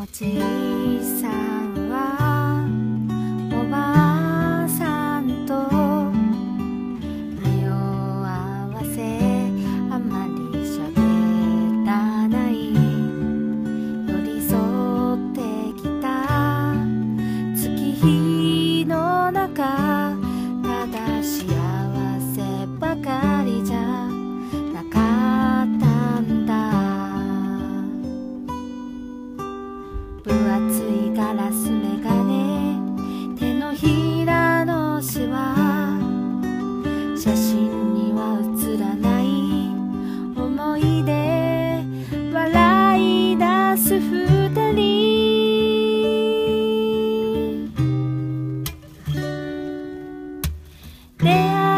おじいさんはおばあさんと目を合わせ、あまり喋らない、寄り添ってきた月日の中、ただ幸せばかりじゃなかったんだ。分厚いガラスメガネ、手のひらのシワ、写真には写らない思い出、笑い出す二人。出会